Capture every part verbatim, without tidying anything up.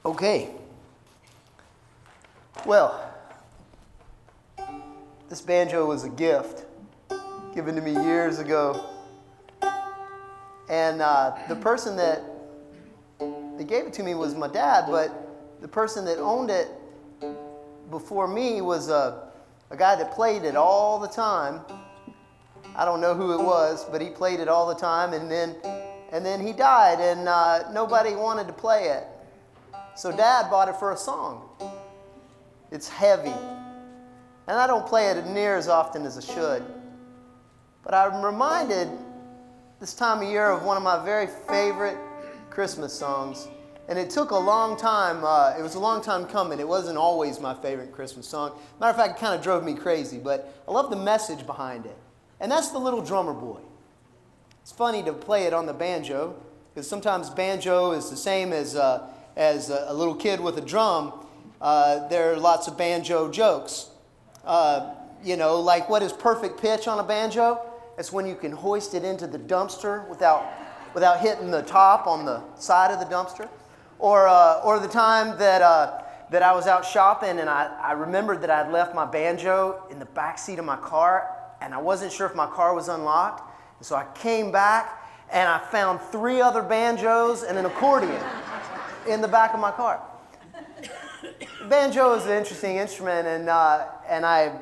Okay. Well, this banjo was a gift given to me years ago. And uh, the person that, that gave it to me was my dad, but the person that owned it before me was a, a guy that played it all the time. I don't know who it was, but he played it all the time, and then, and then he died, and uh, nobody wanted to play it. So Dad bought it for a song. It's heavy, and I don't play it near as often as I should. But I'm reminded this time of year of one of my very favorite Christmas songs. And it took a long time. Uh, it was a long time coming. It wasn't always my favorite Christmas song. Matter of fact, it kind of drove me crazy. But I love the message behind it. And that's The Little Drummer Boy. It's funny to play it on the banjo, because sometimes banjo is the same as, uh, as a, a little kid with a drum. Uh, there are lots of banjo jokes. Uh, you know, like what is perfect pitch on a banjo? It's when you can hoist it into the dumpster without, without hitting the top on the side of the dumpster. Or, uh, or the time that, uh, that I was out shopping and I, I remembered that I'd left my banjo in the back seat of my car and I wasn't sure if my car was unlocked. And so I came back and I found three other banjos and an accordion in the back of my car. Banjo is an interesting instrument, and, uh, and I...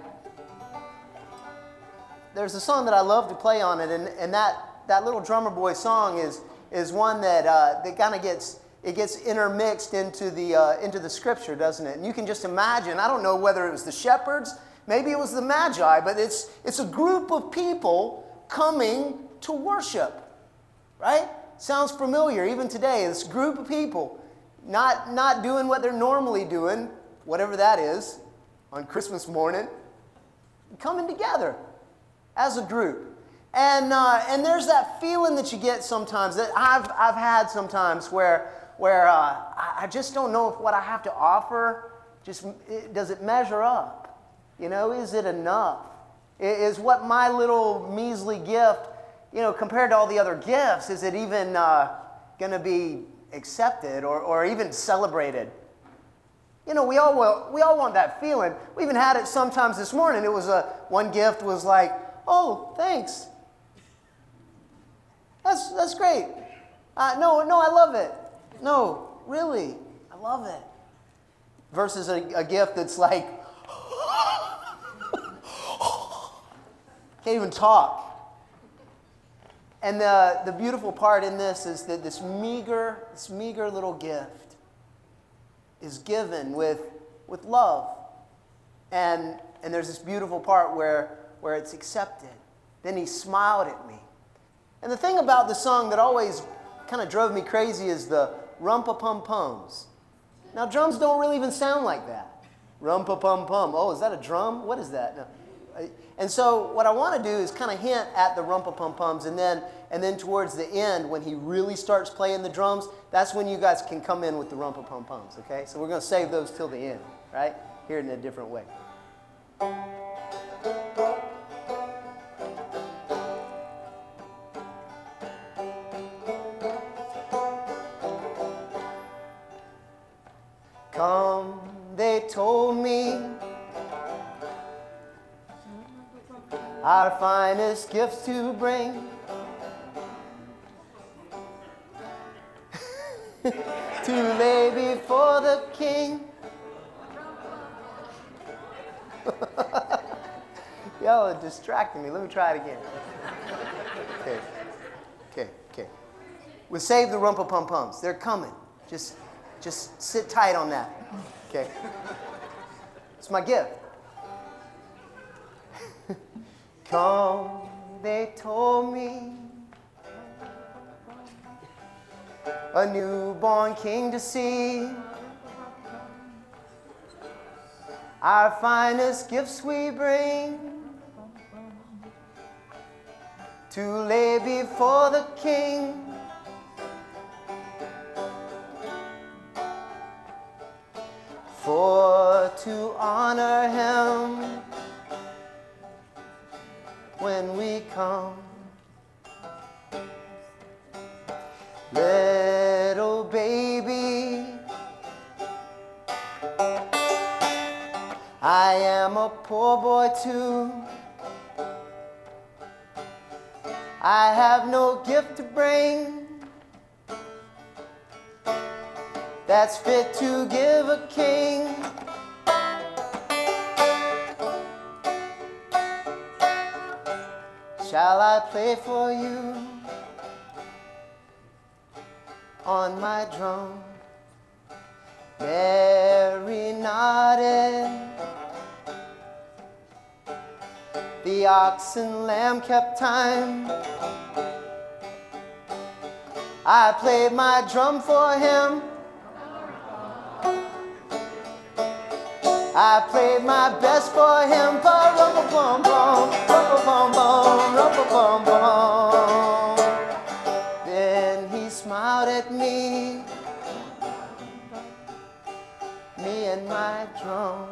There's a song that I love to play on it, and, and that, that Little Drummer Boy song is, is one that, uh, that kind of gets, it gets intermixed into the, uh, into the scripture, doesn't it? And you can just imagine, I don't know whether it was the shepherds, maybe it was the Magi, but it's, it's a group of people coming to worship, right? Sounds familiar even today, this group of people not, not doing what they're normally doing, whatever that is, on Christmas morning, coming together as a group. And, uh, and there's that feeling that you get sometimes, that I've, I've had sometimes, where, where uh, I, I just don't know if what I have to offer, just it, does it measure up? You know, is it enough? Is what my little measly gift, you know, compared to all the other gifts, is it even uh, going to be accepted or, or even celebrated? You know, we all, we all want that feeling. We even had it sometimes this morning. It was a, one gift was like, oh, thanks. That's, that's great. Uh, no, no, I love it. No, really, I love it. Versus a, a gift that's like, can't even talk. And the, the beautiful part in this is that this meager, this meager little gift is given with, with love. And, and there's this beautiful part where, where it's accepted. Then he smiled at me. And the thing about the song that always kind of drove me crazy is the rum-pa-pum-pums. Now, drums don't really even sound like that. Rum-pa-pum-pum. Oh, is that a drum? What is that? No. And so what I want to do is kind of hint at the rum-pa-pum-pums, and then, and then towards the end, when he really starts playing the drums, that's when you guys can come in with the rum-pa-pum-pums, okay? So we're going to save those till the end, right? Hear it in a different way. Come, they told me, our finest gifts to bring to lay before the King. Y'all are distracting me. Let me try it again. Okay, okay, okay. We'll save the rum-pa-pum-pums. They're coming. Just, just sit tight on that. Okay. It's my gift. Come, they told me, a newborn king to see. Our finest gifts we bring to lay before the King. For to honor him when we come. Little baby, am a poor boy too. I have no gift to bring that's fit to give a king. Shall I play for you on my drum? Mary nodded. The ox and lamb kept time. I played my drum for him. I played my best for him. Ba-rum-ba-bum-bum, rum-ba-bum-bum, rum-ba-bum-bum. Then he smiled at me, me and my drum.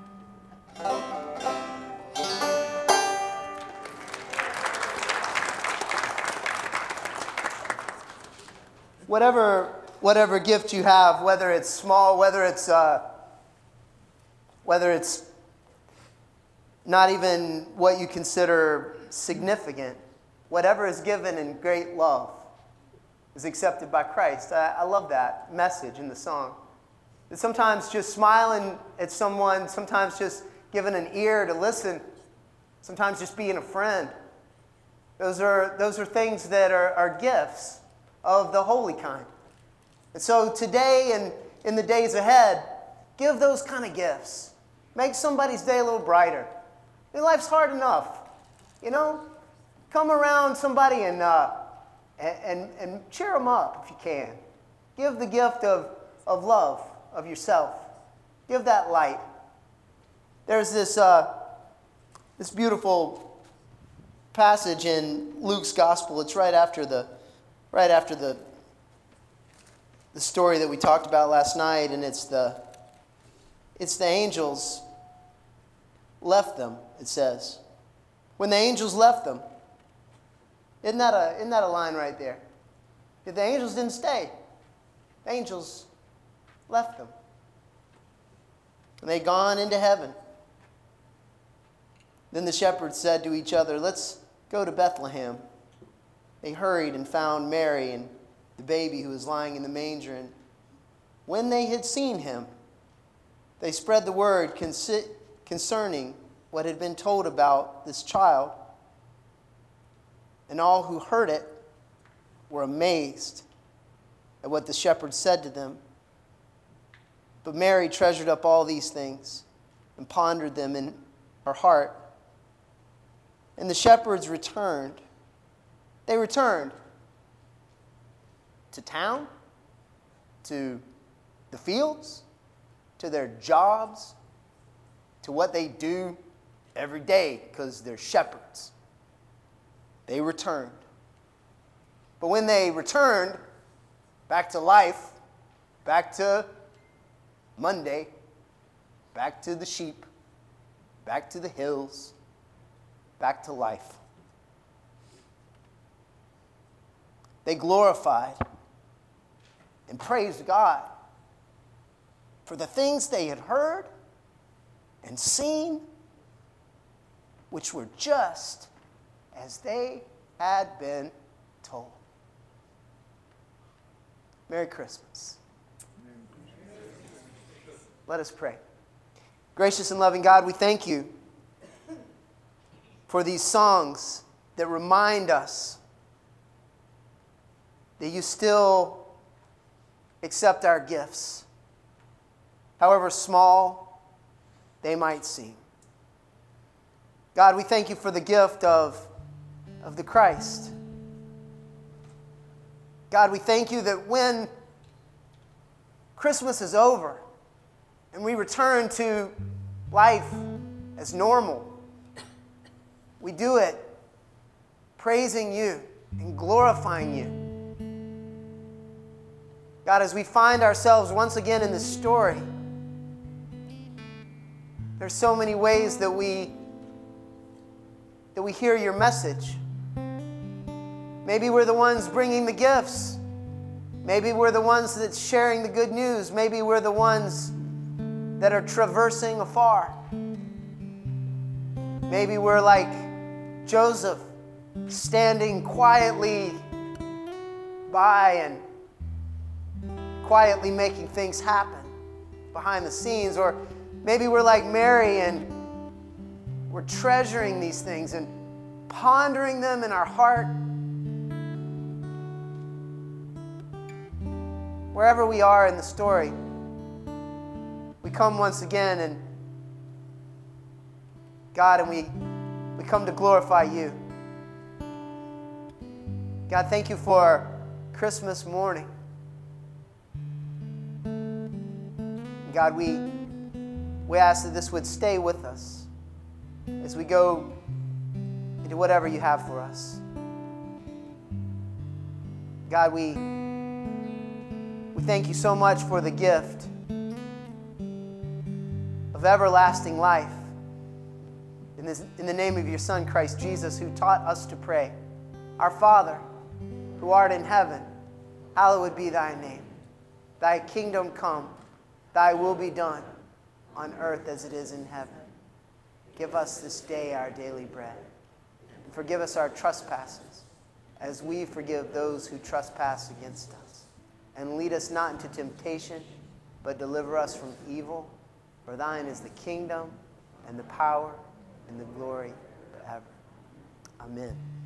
Whatever, whatever gift you have, whether it's small, whether it's uh, whether it's not even what you consider significant, whatever is given in great love is accepted by Christ. I, I love that message in the song. That sometimes just smiling at someone, sometimes just giving an ear to listen, sometimes just being a friend. Those are, those are things that are, are gifts of the holy kind. And so today and in the days ahead, give those kind of gifts. Make somebody's day a little brighter. Your life's hard enough, you know? Come around somebody and, uh, and, and cheer them up if you can. Give the gift of, of love of yourself. Give that light. There's this, uh, this beautiful passage in Luke's gospel. It's right after the right after the, the story that we talked about last night, and it's the, it's the angels left them, it says. When the angels left them. Isn't that a, isn't that a line right there? The angels didn't stay. The angels left them. And they'd gone into heaven. Then the shepherds said to each other, let's go to Bethlehem. They hurried and found Mary and the baby who was lying in the manger. And when they had seen him, they spread the word concerning what had been told about this child. And all who heard it were amazed at what the shepherds said to them. But Mary treasured up all these things and pondered them in her heart. And the shepherds returned. They returned to town, to the fields, to their jobs, to what they do every day because they're shepherds. They returned. But when they returned back to life, back to Monday, back to the sheep, back to the hills, back to life, they glorified and praised God for the things they had heard and seen, which were just as they had been told. Merry Christmas. Let us pray. Gracious and loving God, we thank you for these songs that remind us that you still accept our gifts, however small they might seem. God, we thank you for the gift of, of the Christ. God, we thank you that when Christmas is over and we return to life as normal, we do it praising you and glorifying you. God, as we find ourselves once again in this story, there's so many ways that we that we hear your message. Maybe we're the ones bringing the gifts. Maybe we're the ones that's sharing the good news. Maybe we're the ones that are traversing afar. Maybe we're like Joseph, standing quietly by and quietly making things happen behind the scenes. Or maybe we're like Mary and we're treasuring these things and pondering them in our heart. Wherever we are in the story, we come once again, and God, and we, we come to glorify you. God, thank you for Christmas morning. God, we, we ask that this would stay with us as we go into whatever you have for us. God, we, we thank you so much for the gift of everlasting life. In, this, in the name of your Son, Christ Jesus, who taught us to pray, Our Father, who art in heaven, hallowed be thy name. Thy kingdom come, thy will be done, on earth as it is in heaven. Give us this day our daily bread. And forgive us our trespasses, as we forgive those who trespass against us. And lead us not into temptation, but deliver us from evil. For thine is the kingdom, and the power, and the glory forever. Amen.